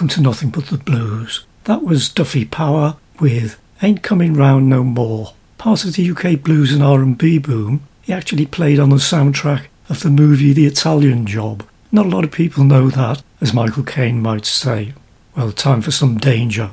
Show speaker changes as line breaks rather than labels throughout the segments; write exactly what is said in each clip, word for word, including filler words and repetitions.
welcome to Nothing But the Blues. That was Duffy Power with Ain't Coming Round No More. Part of the U K blues and R and B boom, he actually played on the soundtrack of the movie The Italian Job. Not a lot of people know that, as Michael Caine might say. Well, time for some Danger.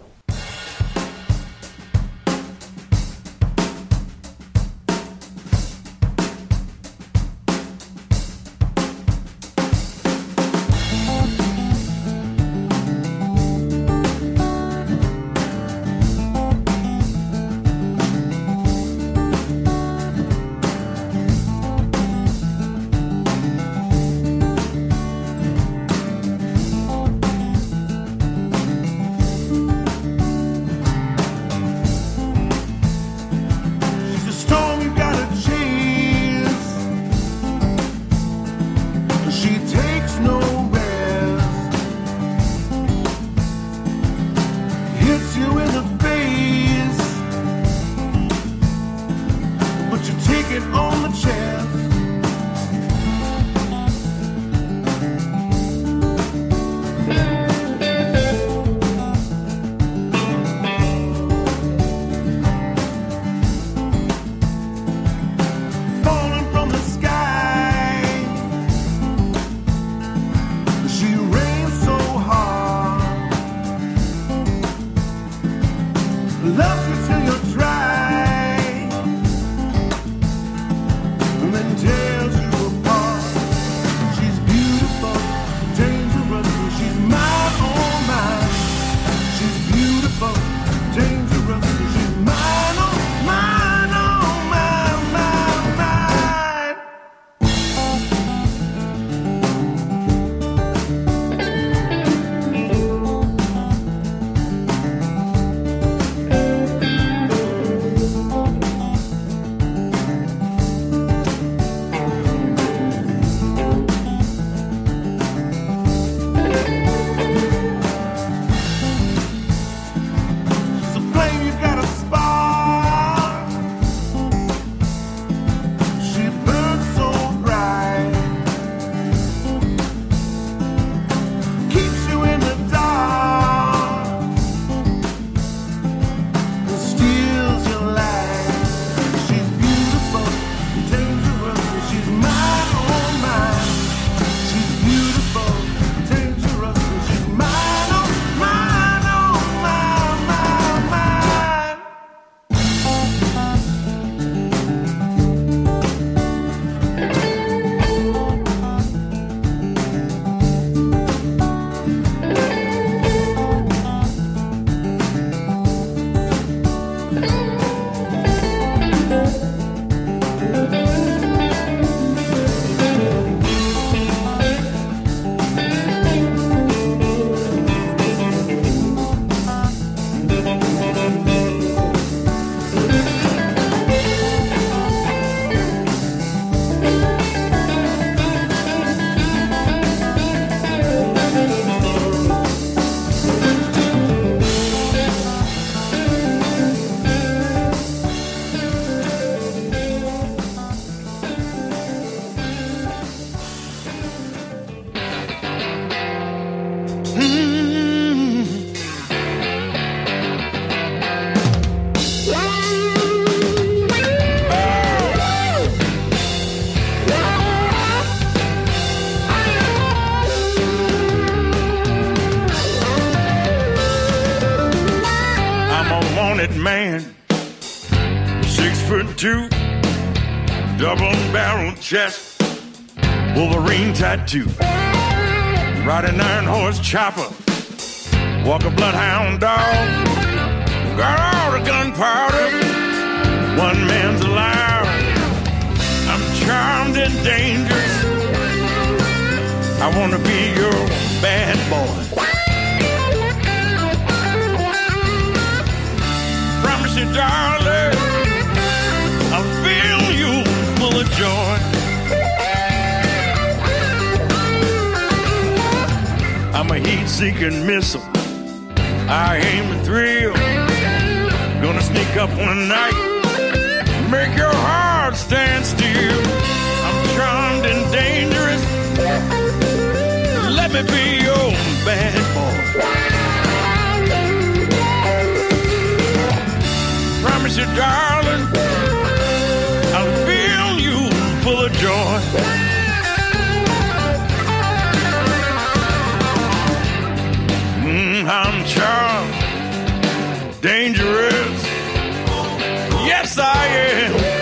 Double-barreled chest, Wolverine tattoo, ride an iron horse chopper, walk a bloodhound dog, got all the gunpowder, one man's alive. I'm charmed and dangerous, I wanna be your bad boy. Promise you, darling, I'll fill you full of joy. I'm a heat-seeking missile, I aim to thrill. Gonna sneak up one night, make your heart stand still. I'm charmed and dangerous, let me be your bad boy. darling, I'll fill you full of joy. Mm, I'm charmed, dangerous. Yes, I am.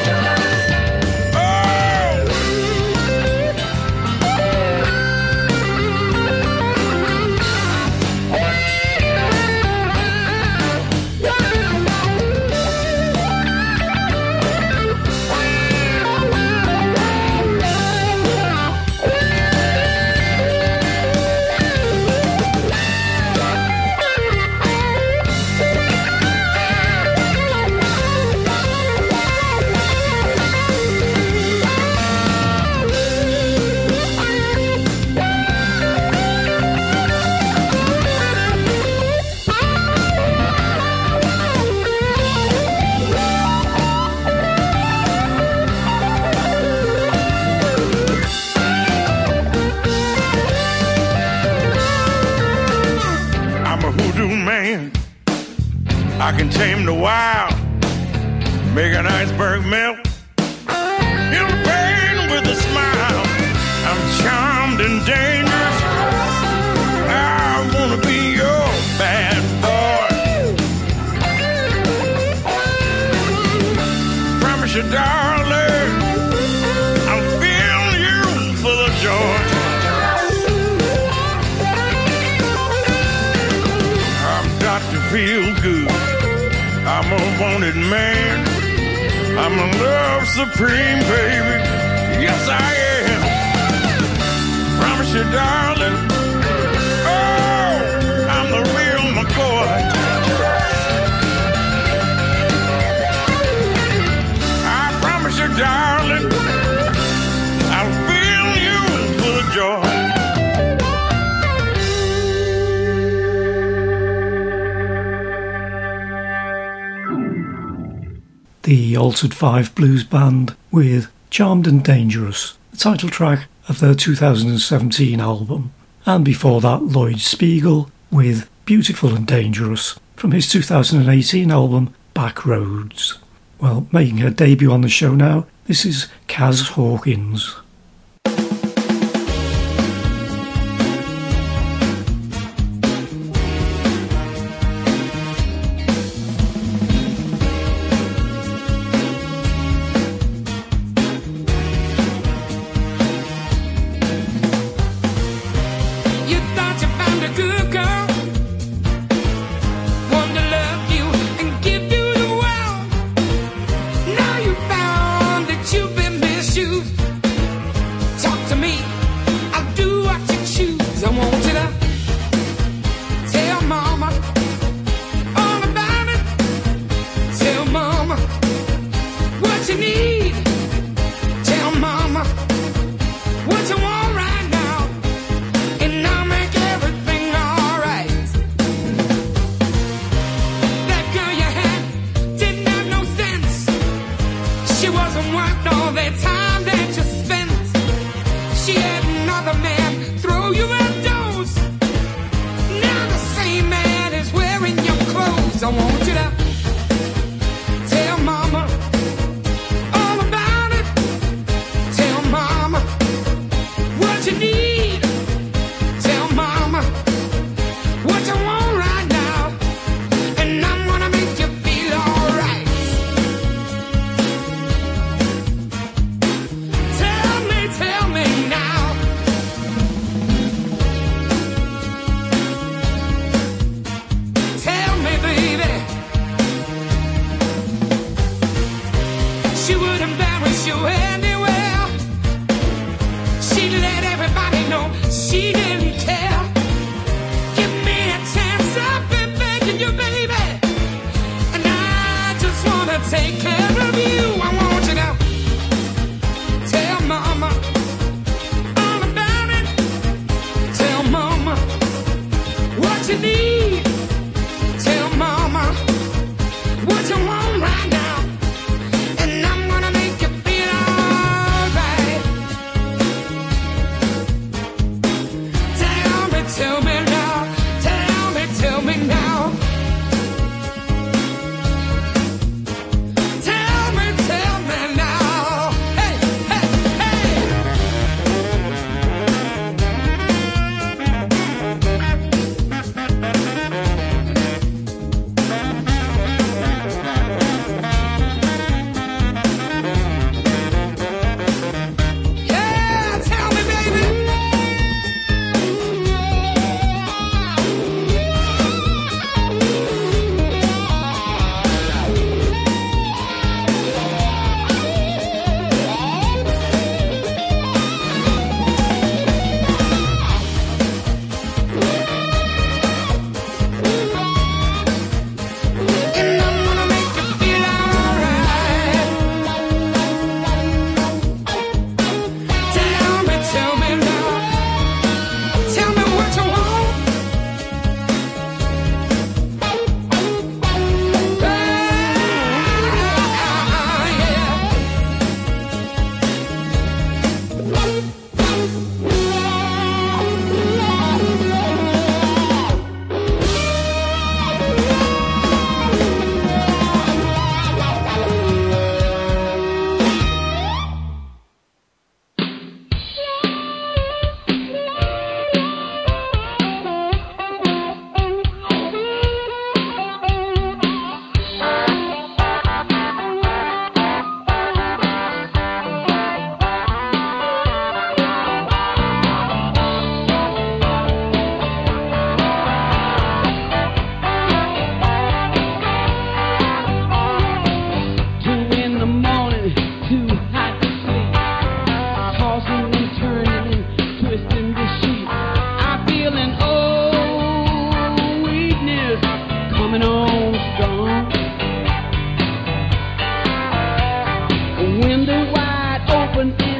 I can tame the wild, make an iceberg melt, heal the pain with a smile. I'm charmed and dangerous. I wanna be your bad boy. Promise you, darling, I'll fill you full of joy. I've got to feel good. I'm a wanted man. I'm a love supreme, baby. Yes, I am. Promise you, darling. Oh, I'm the real McCoy. I promise you, darling, I'll fill you full of joy.
The Altered Five Blues Band with Charmed and Dangerous, the title track of their two thousand seventeen album. And before that, Lloyd Spiegel with Beautiful and Dangerous from his two thousand eighteen album Back Roads. Well, making her debut on the show now, this is Kaz Hawkins.
Now you found that you've been misused.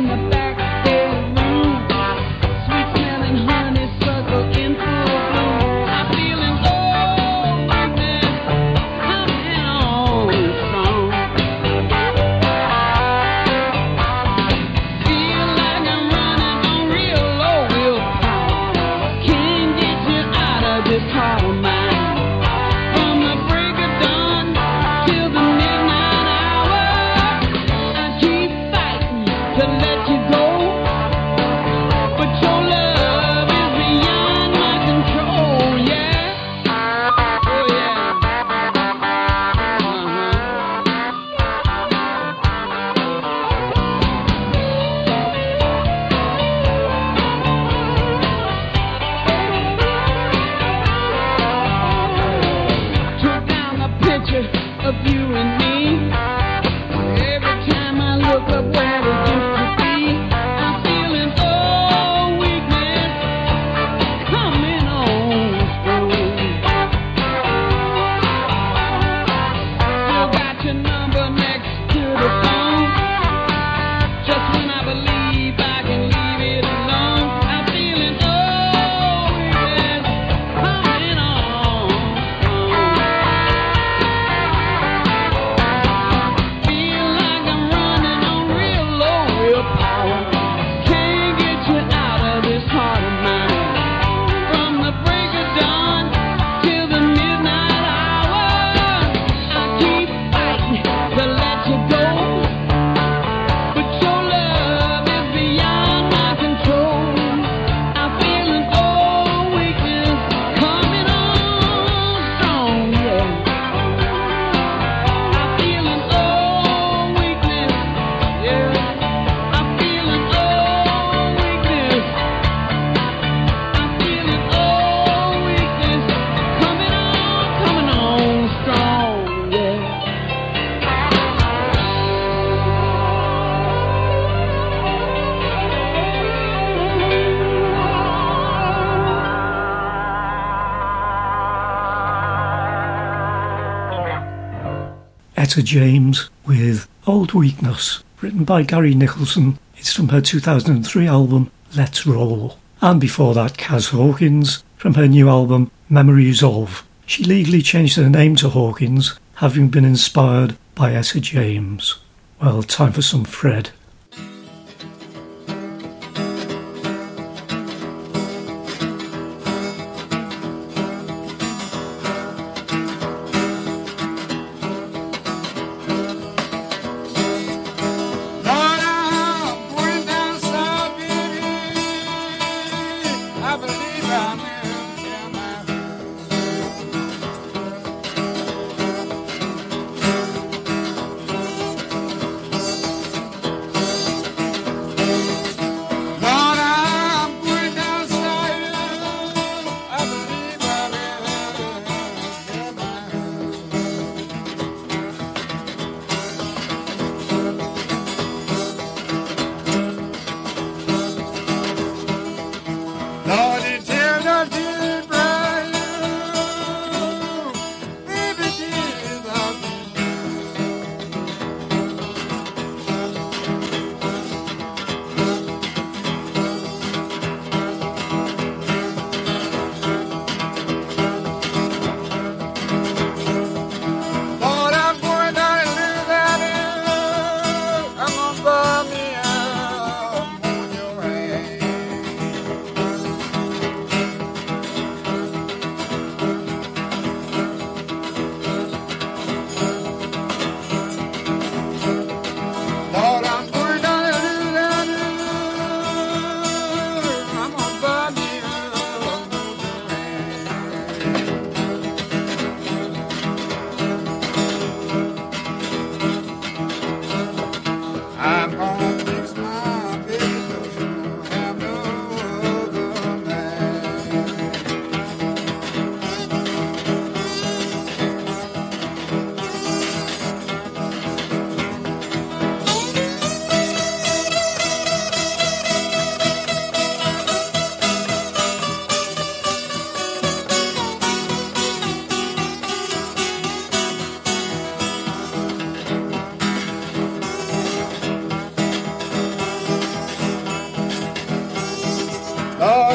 Etta James with Old Weakness, written by Gary Nicholson. It's from her two thousand three album Let's Roll. And before that, Kaz Hawkins from her new album Memories Of. She legally changed her name to Hawkins, having been inspired by Etta James. Well, time for some Fred.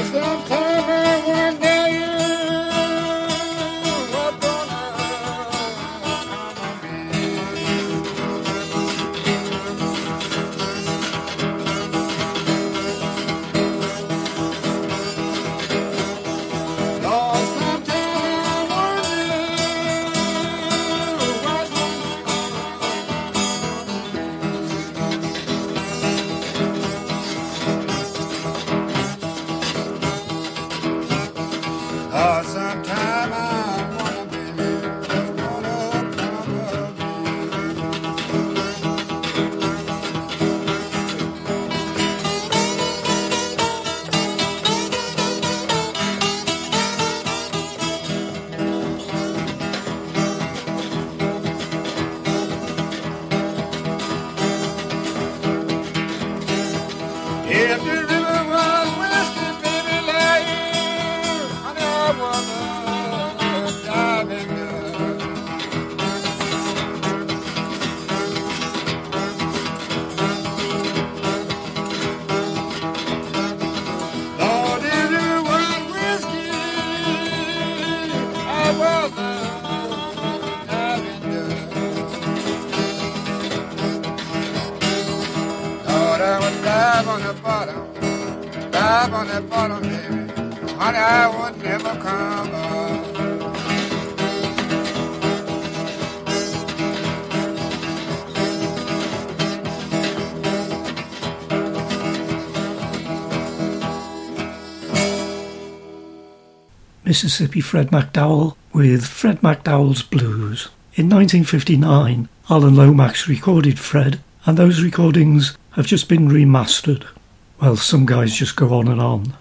Mississippi Fred McDowell with Fred McDowell's Blues. In nineteen fifty-nine, Alan Lomax recorded Fred, and those recordings have just been remastered. Well, some guys just go on and on.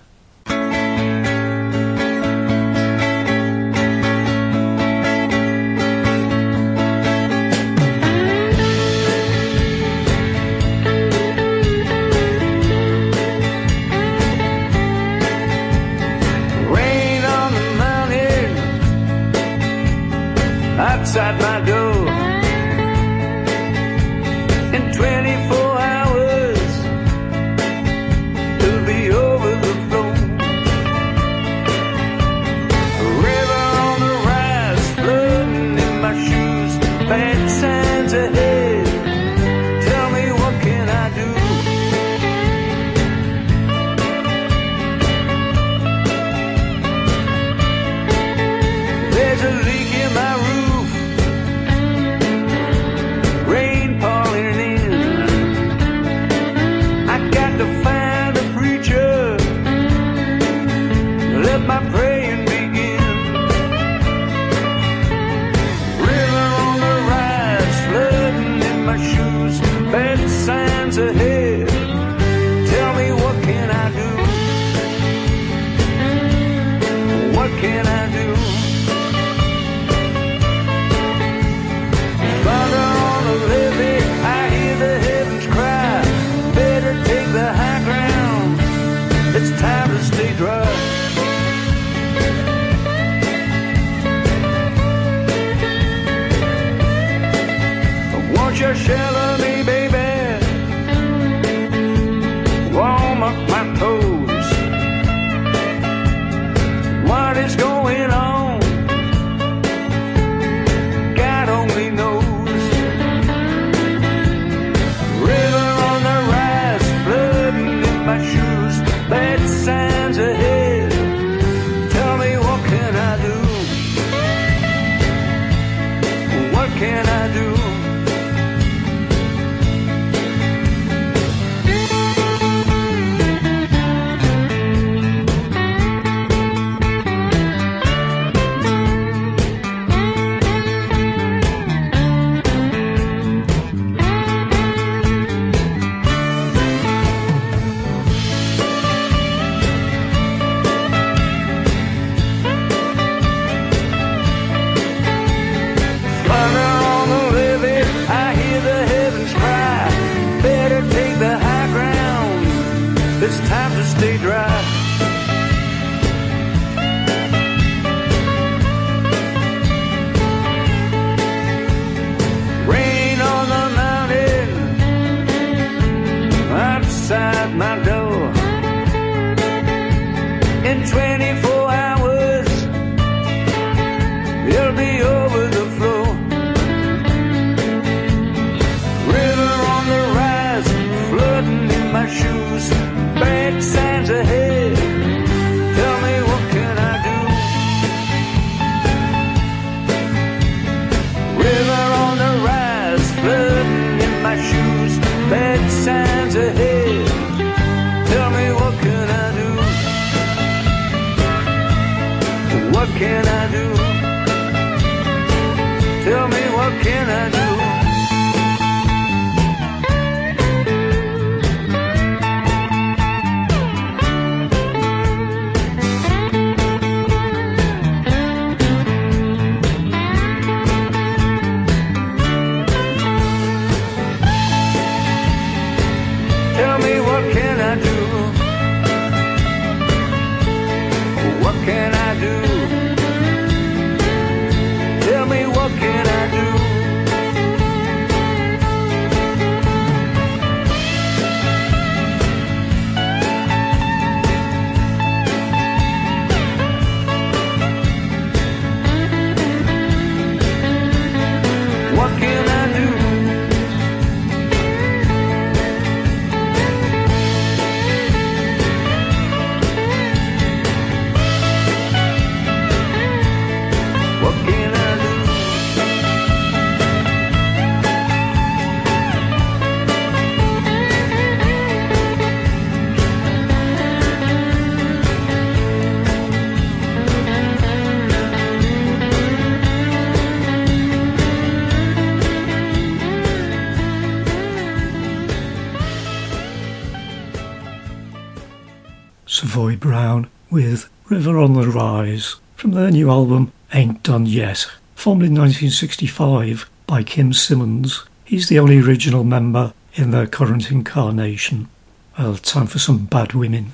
Outside my door in twenty-four hours it'll be over the floor. A river on the rise, flooding in my shoes, bad signs ahead. Tell me, what can I do? There's a leak in my roof, my praying begin. River on the rise, flooding in my shoes, bad signs ahead. Tell me, what can I do? What can I do? Thunder on the levee, I hear the heavens cry. Better take the high ground, it's time to stay dry. Just shelter me, baby, warm up my toes. What is going on? God only knows. River on the rise, flooding in my shoes, bad signs ahead. Tell me, what can I do? What can I do? It's time to stay dry. Rain on the mountain, outside my door. can I do? Tell me what can I do? Tell me what can I do? What can I do? Tell me what can I do? What can I do? What can I do?
Savoy Brown with River on the Rise from their new album Ain't Done Yet. Formed in nineteen sixty-five by Kim Simmons, he's the only original member in their current incarnation. Well, time for some Bad Women.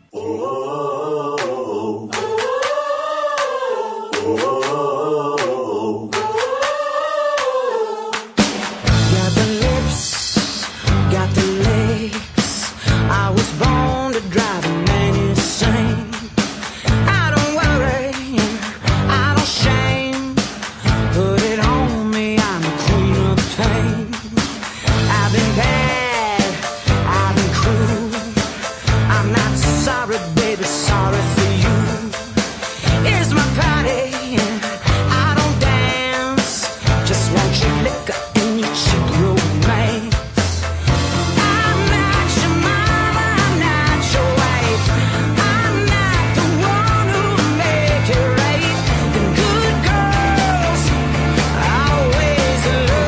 Got the lips, got the legs. I was born to drive a man insane. I don't worry, I don't shame. Put it on me, I'm the queen of pain. I've been bad, I've been cruel. I'm not sorry, baby, sorry for you. Here's my party, I don't dance. Just want your liquor and your chick romance. I'm not your mama, I'm not your wife. I'm not the one who'll make it right. The good girls always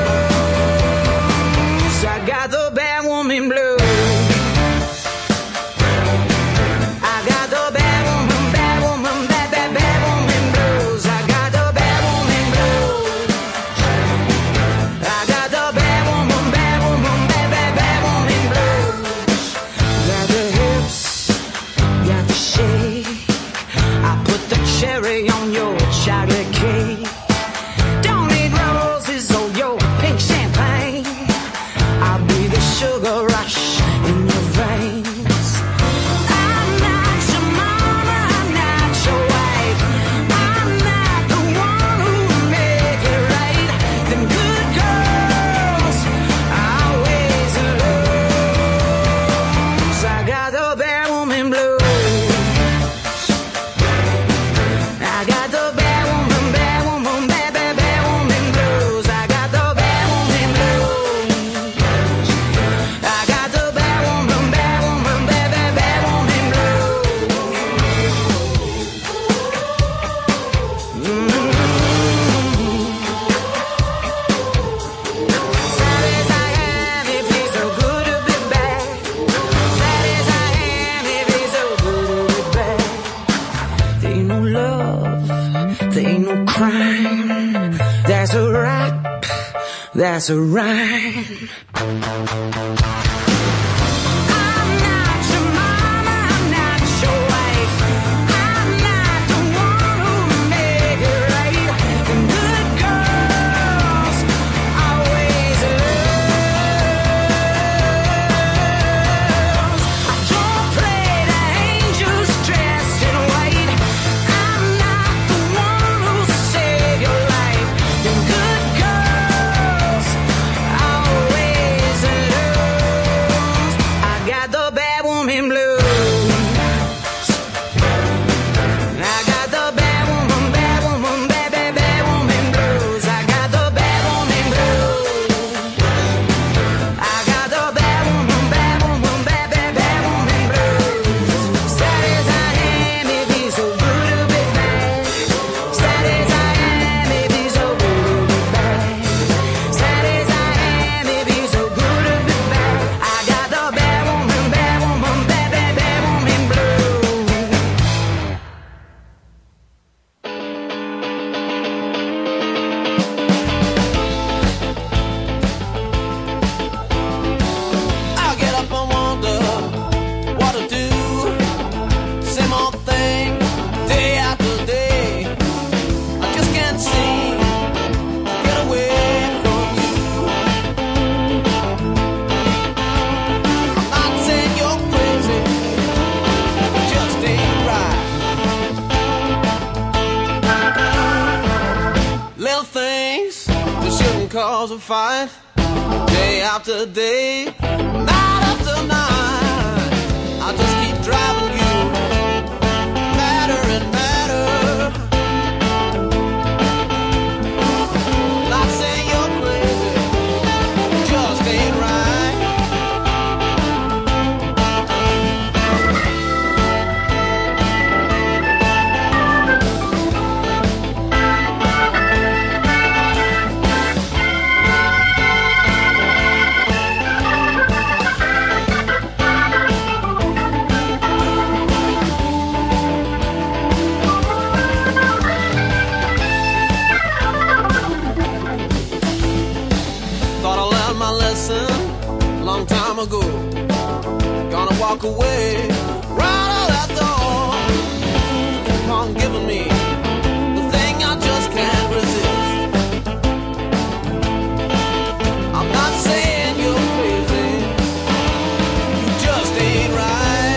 lose. I got the bad woman blues. I got the bad woman, bad woman, bad, bad, bad woman blues. I got the bad woman blues. I got the bad woman, bad woman, bad, bad, bad woman blues. Got the hips, got the shake. I put the cherry on your chocolate cake. Don't need roses or your pink champagne. I'll be the sugar rush in your veins. I'm not your mama, I'm not your wife. I'm not the one who'll make it right. Them good girls always lose. I got the bad woman blues. I got the bad woman, bad woman, bad, bad, bad woman blues. I got the bad woman blues. I got the bad woman, bad woman, bad, bad, bad woman blues. Sad as I am, it feels so good to be back. Sad as I am, it feels so good to be back. There ain't no love, there ain't no crime. That's a rap, that's a rhyme. I'm not your mama, I'm not your wife. I'm not the one who'll make it right. The good girls always lose. I don't play the angels dressed in white. I'm not the one who'll save your life. The good girls always lose. cause a fight, day after day, night after night. I just keep driving you madder and madder. Not saying you're crazy, it just ain't right. Long time ago, gonna walk away right out that door. Keep on giving me the thing I just can't resist. I'm not saying you're crazy, you just ain't right.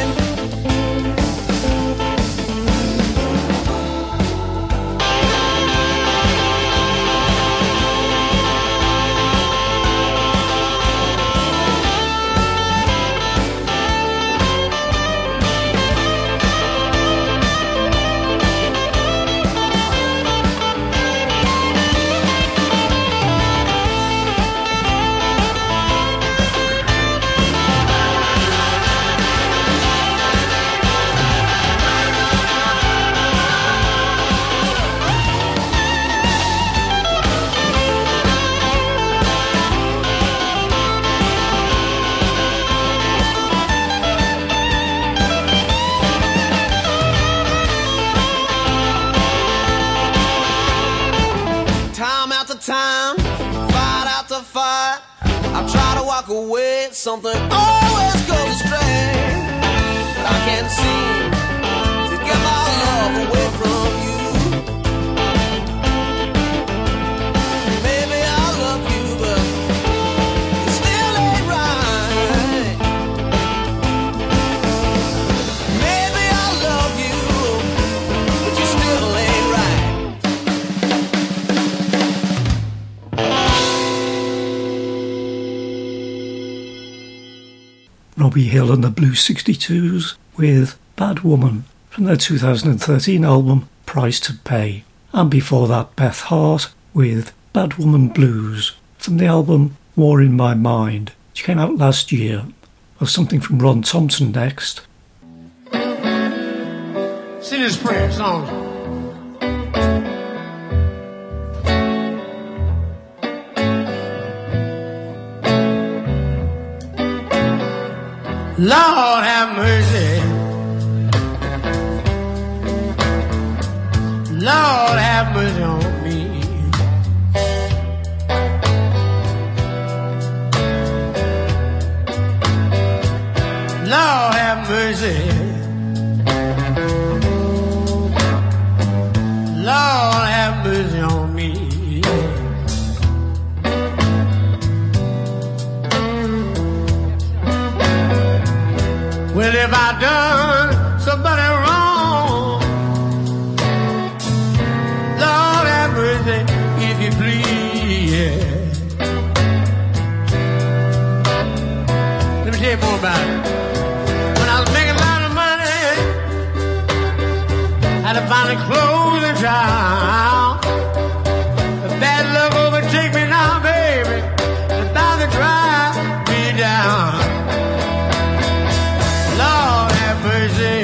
Time, fight after fight, I try to walk away, something always goes astray. But I can't seem to get my love away from you. Maybe I love you, but it still ain't right. Maybe I love you, but you still ain't right.
Robbie Hill and the Blue sixty-twos with Bad Woman from their two thousand thirteen album Price to Pay. And before that, Beth Hart with Bad Woman Blues from the album War in My Mind, which came out last year. Or something from Ron Thompson next.
See this prayer song. Lord have mercy. Lord have mercy on me. Lord have mercy. Lord have mercy on me. Well, if I done somebody wrong, Lord have mercy, if you please. Yeah. Let me tell you more about it. When I was making a lot of money, I had to find a clothes and child. If bad luck overtake me now, baby, it's about to drive me down. Lord have mercy.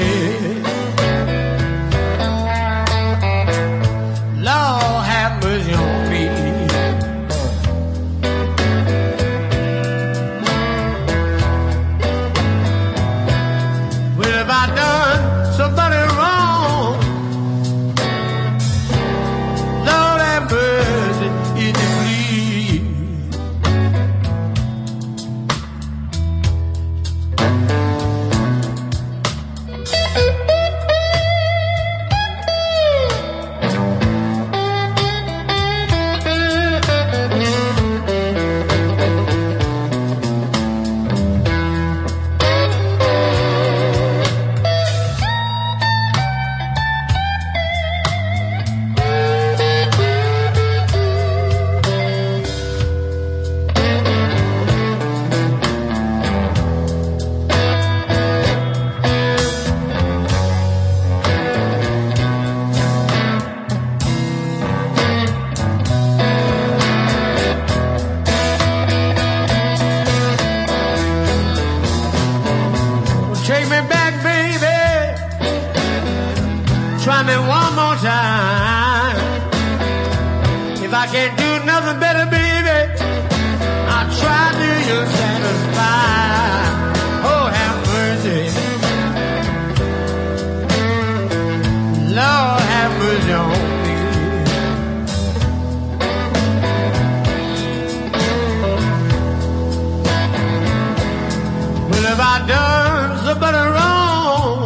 Lord have mercy on me. Well, if I done somebody wrong, try me one more time. If I can't do nothing better, baby, I'll try till you're satisfied. Oh, have mercy. Lord, have mercy on me. Well, if I done somebody wrong,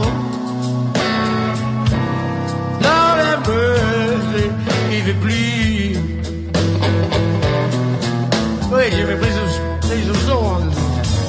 Lord, have mercy, if you please. Go ahead, Jimmy, play some, play some soul on this one.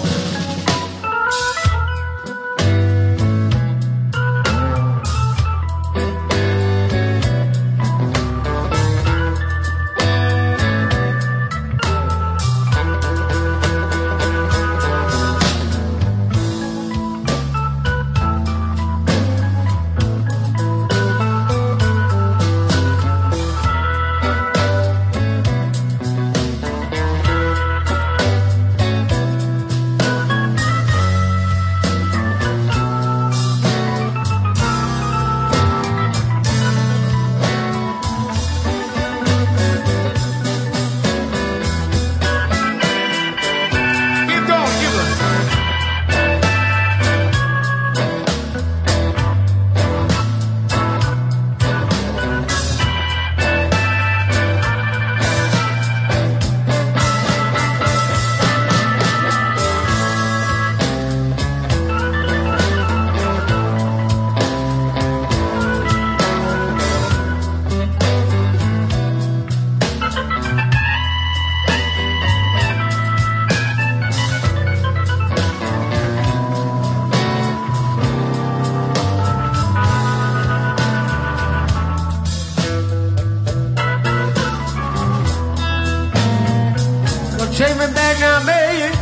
Take me back now, baby.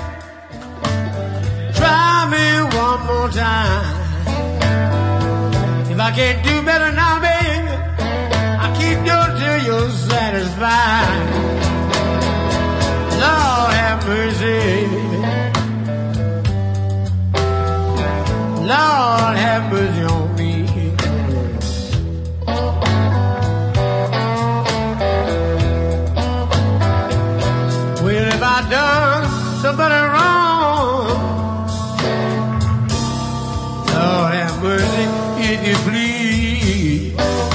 Try me one more time. If I can't do better now, baby, I'll keep doing till you're satisfied. Lord, have mercy. Lord, have mercy on me. Well, if I done somebody wrong, Lord have mercy, if you please.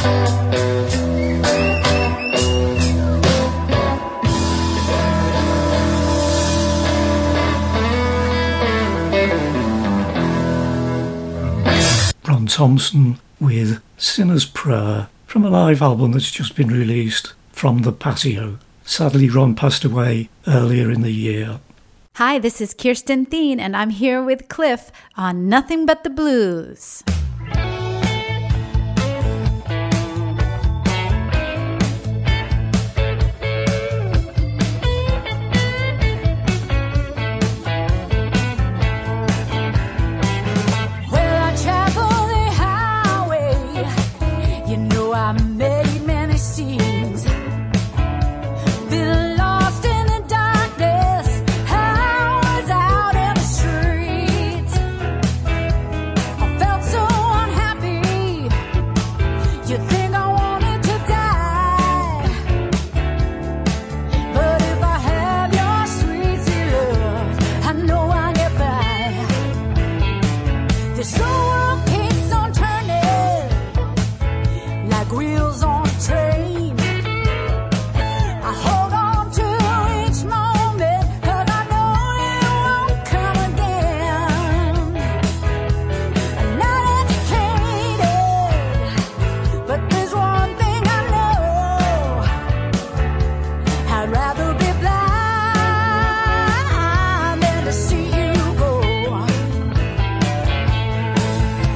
Ron Thompson with Sinner's Prayer from a live album that's just been released, From the Patio. Sadly, Ron passed away earlier in the year.
Hi, this is Kirsten Thien, and I'm here with Cliff on Nothing But the Blues.
Well, I travel the highway. You know I made many scenes. Been lost in the darkness. I was out in the streets. I felt so unhappy. You think I wanted to die. But if I have your sweet sweet love, I know I'll get by. This whole world keeps on turning like wheels on a train. I hold on to each moment 'cause I know it won't come again. I'm not educated, but there's one thing I know. I'd rather be blind than to see you go.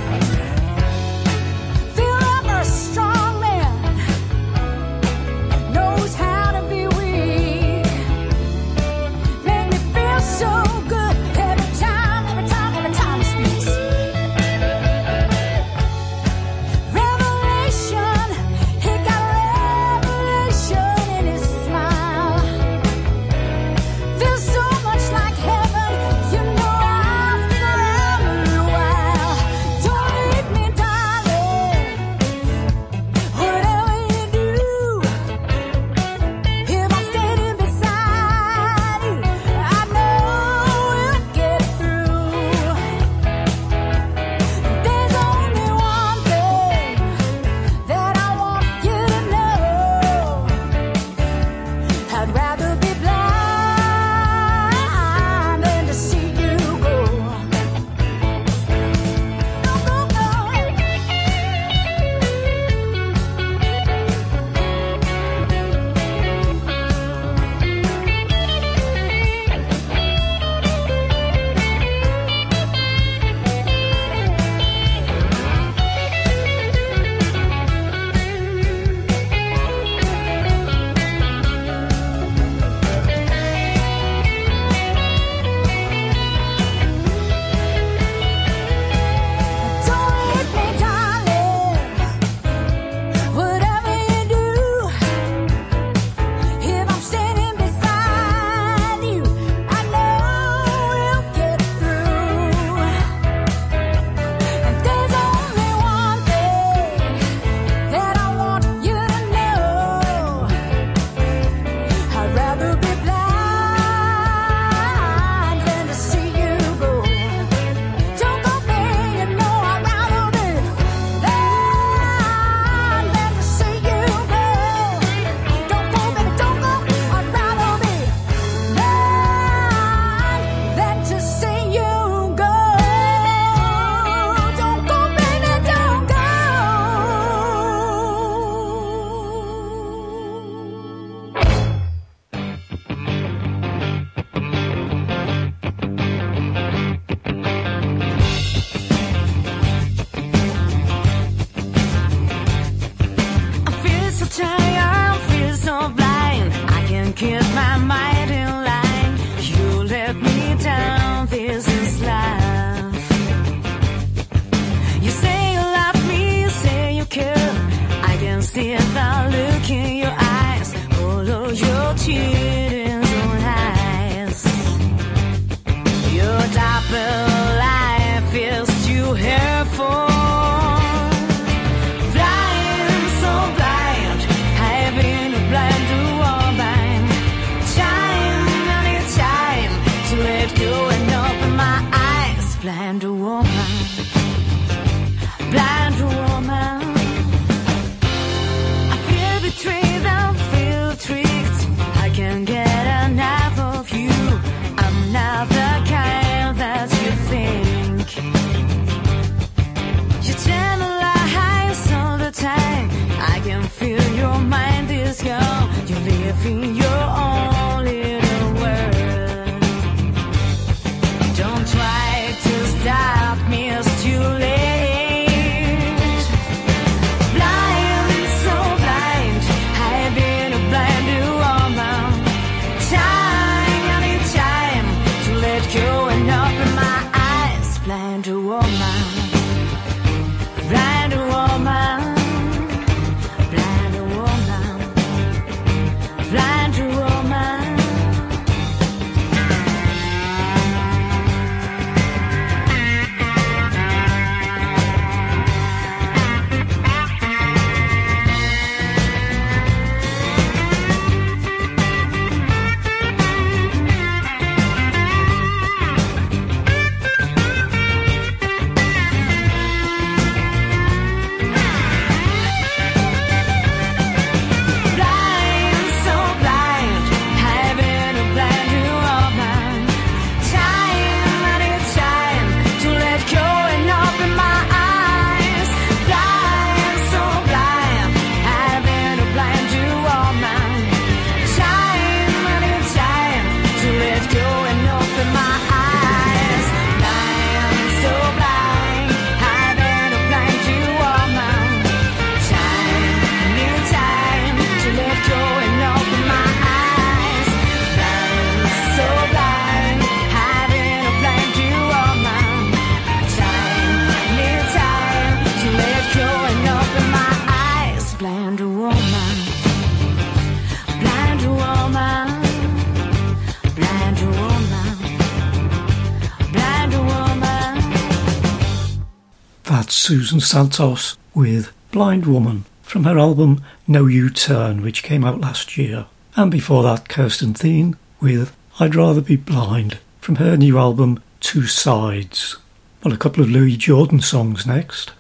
That's Susan Santos with Blind Woman from her album No U-Turn, which came out last year. And before that, Kirsten Thien with I'd Rather Be Blind from her new album Two Sides. Well, a couple of Louis Jordan songs next.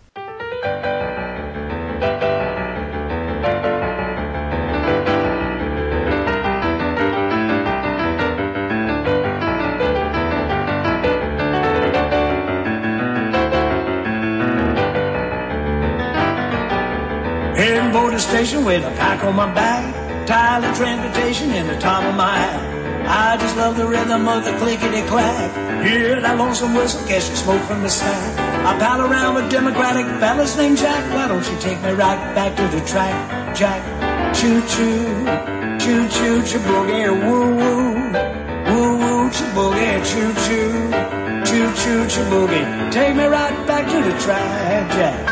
Heading for the station with a pack on my back, tired of transportation in the top of my hat. I just love the rhythm of the clickety-clack. Hear that lonesome whistle, catch the smoke from the stack. I pal around with Democratic fellas named Jack. Why don't you take me right back to the track, Jack? Choo-choo, choo-choo, choo-boogie, woo-woo. Woo-woo, choo-boogie, choo-choo, choo-choo, choo-boogie. Take me right back to the track, Jack.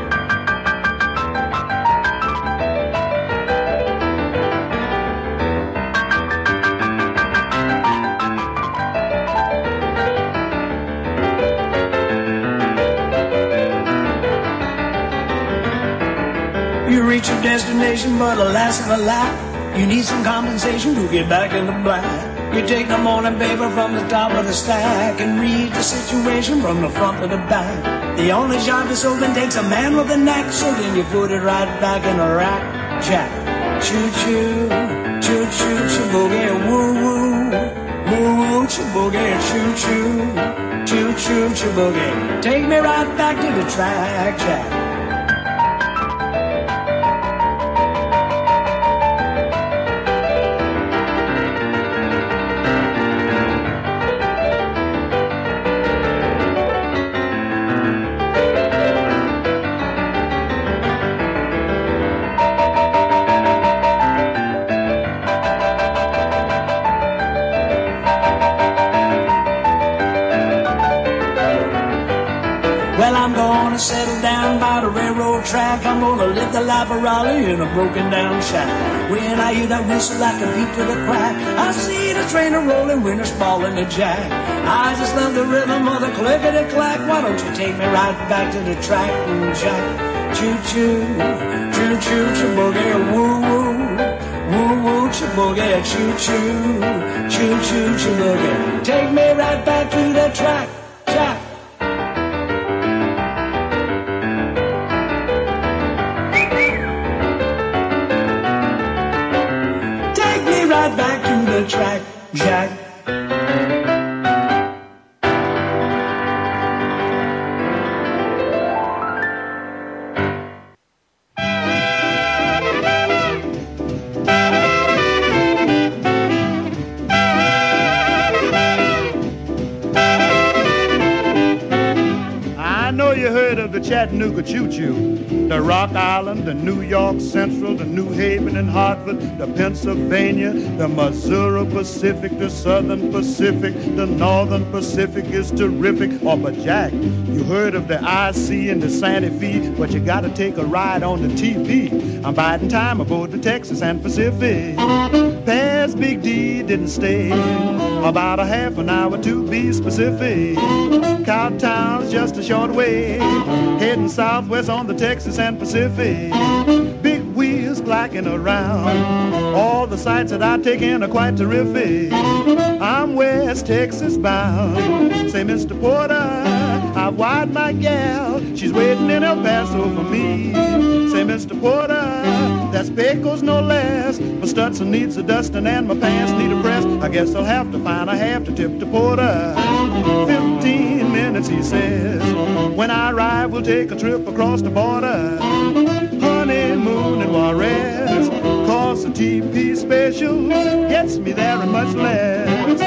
You reach your destination, but alas and alack, you need some compensation to get back in the black. You take the morning paper from the top of the stack and read the situation from the front to the back. The only job that's open takes a man with a knack, so then you put it right back in the rack, Jack. Choo-choo, choo-choo, choo-boogie, woo-woo. Woo-woo, choo-boogie, choo-choo, choo-choo, choo-boogie. Take me right back to the track, Jack. Settle down by the railroad track. I'm gonna live the life of Raleigh in a broken down shack. When I hear that whistle, I can peep to the crack. I see the train a rolling, winter's falling to Jack. I just love the rhythm of the clickety-clack. Why don't you take me right back to the track, Jack? Choo-choo, choo-choo, choo-boogie, woo-woo. Woo-woo, choo-boogie, choo-choo, choo-choo, choo-boogie. Take me right back to the track, Jack. Right back to the track, Jack.
I know you heard of the Chattanooga Choo-Choo, the Rock Island, the New York Central, the New Haven and Hartford, the Pennsylvania, the Missouri Pacific, the Southern Pacific, the Northern Pacific is terrific. Oh, but Jack, you heard of the I C and the Santa Fe, but you gotta take a ride on the T V. I'm biding time aboard the Texas and Pacific. Past Big D didn't stay about a half an hour to be specific. Cowtown's just a short way, heading southwest on the Texas and Pacific. Big wheels clacking around, all the sights that I take in are quite terrific. I'm West Texas bound. Say, Mister Porter, I've wired my gal, she's waiting in El Paso for me. Say, Mister Porter, that's Pecos no less. My Stetson needs a dusting and my pants need a press. I guess I'll have to find a half to tip to Porter. Fifteen minutes, he says. When I arrive, we'll take a trip across the border. Honeymoon in Juarez, cause the T P special gets me there and much less.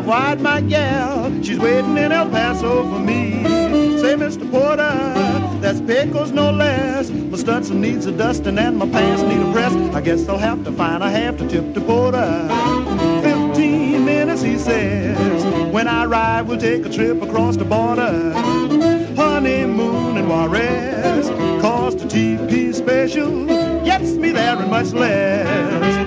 five-wide my gal, she's waiting in El Paso for me. Say, Mister Porter, that's pickles no less. My Stetson needs a dusting and my pants need a press. I guess I'll have to find a half to tip to Porter. Fifteen minutes, he says. When I arrive, we'll take a trip across the border. Honeymoon in Juarez, cost a T P special, gets me there and much less.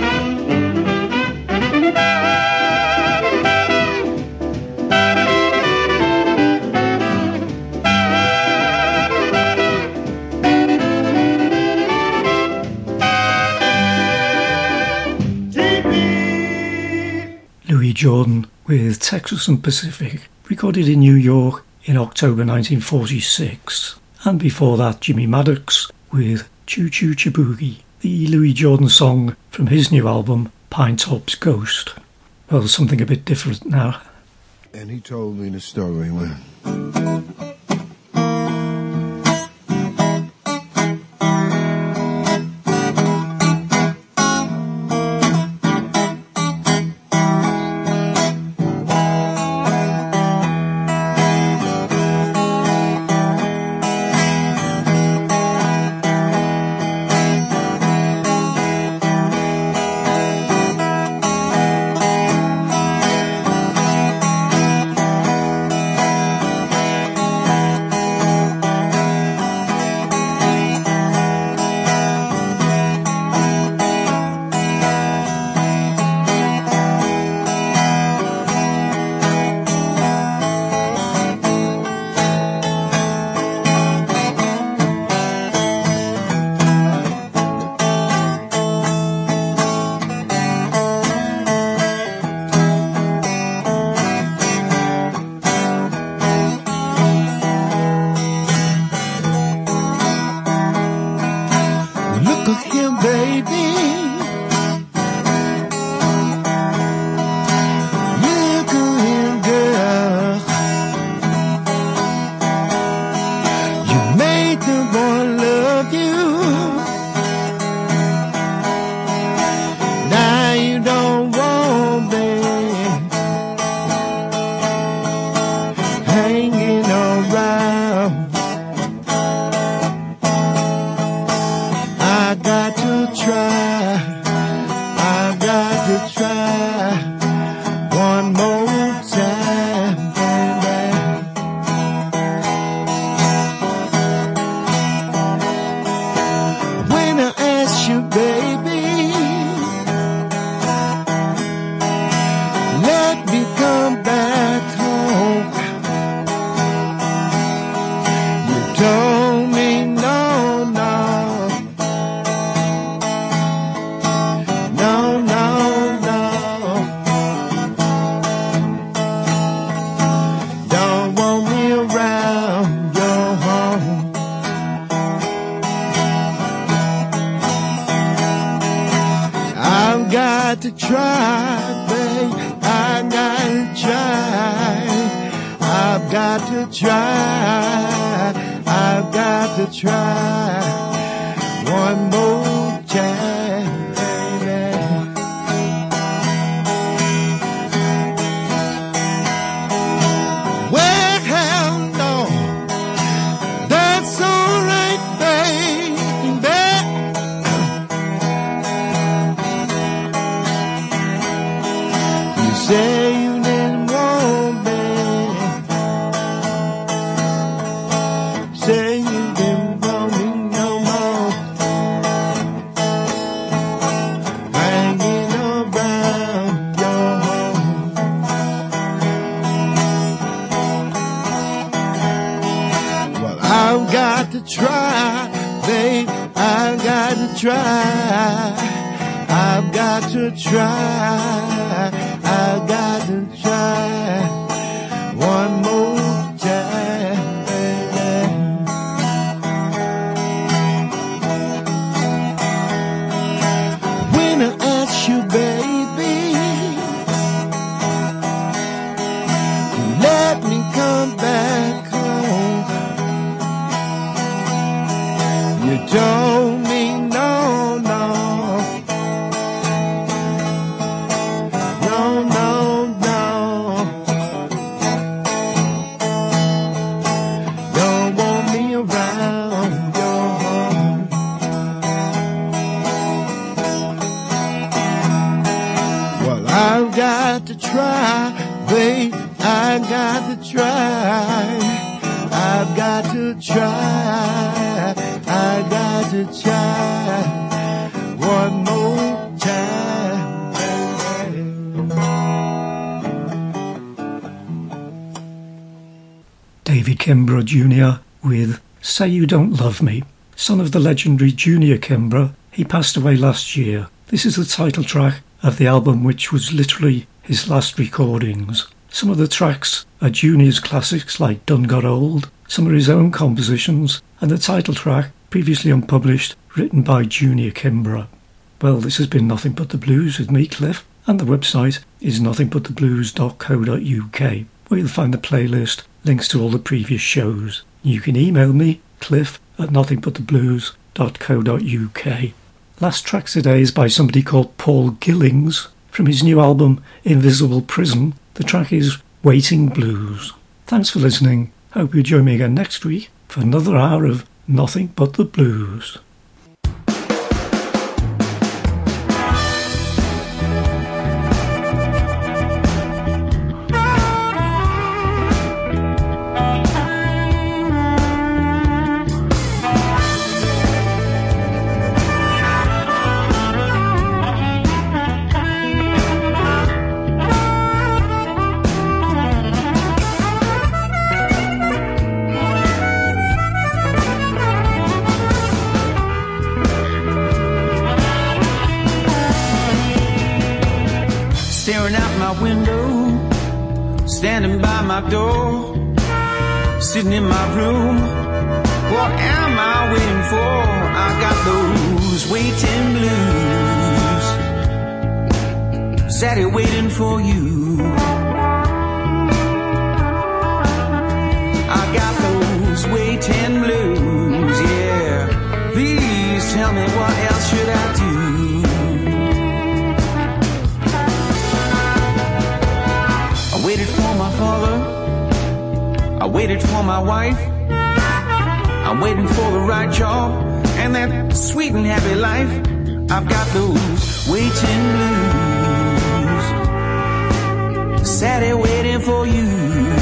Louis Jordan with Texas and Pacific, recorded in New York in October nineteen forty-six. And before that, Jimmy Maddox with Choo Choo Chiboogie, the Louis Jordan song from his new album, Pine Top's Ghost. Well, something a bit different now.
And he told me the story when... No, no, no. I've got to try, babe, I've got to try. I've got to try, I've got to try one more time.
David Kimbrough Junior with Say You Don't Love Me. Son of the legendary Junior Kimbrough, he passed away last year. This is the title track of the album which was literally his last recordings. Some of the tracks are Junior's classics like Done Got Old, some are his own compositions, and the title track, previously unpublished, written by Junior Kimbrough. Well, this has been Nothing But the Blues with me, Cliff, and the website is nothing but the blues dot co dot uk, where you'll find the playlist, links to all the previous shows. You can email me, cliff at nothing but the blues dot co dot uk. Last track today is by somebody called Paul Gillings from his new album Invisible Prison. The track is Waiting Blues. Thanks for listening. Hope you join me again next week for another hour of Nothing But the Blues.
Standing by my door, sitting in my room. What am I waiting for? I got those waiting blues. Sat here waiting for you. I got those waiting blues, yeah. Please tell me, what else should I do? I waited for my father, I waited for my wife, I'm waiting for the right job and that sweet and happy life. I've got those waiting blues. Sat here waiting for you.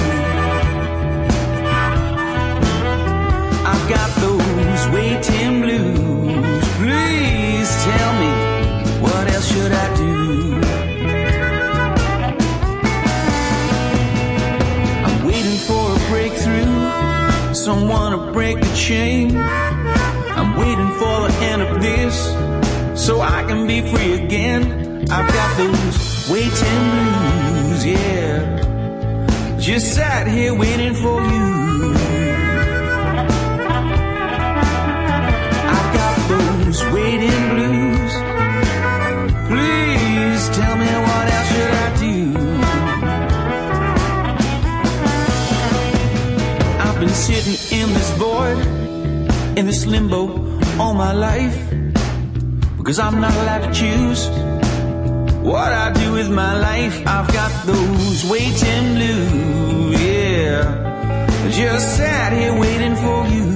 I've got those waiting blues. Please tell me, what else should I do? For a breakthrough, someone to break the chain. I'm waiting for the end of this, so I can be free again. I've got those waiting blues, yeah. Just sat here waiting for you. I've got those waiting blues. Please tell me, what else should I do? I've been sitting in this void, in this limbo all my life, because I'm not allowed to choose what I do with my life. I've got those waiting blues, yeah. Just sat here waiting for you.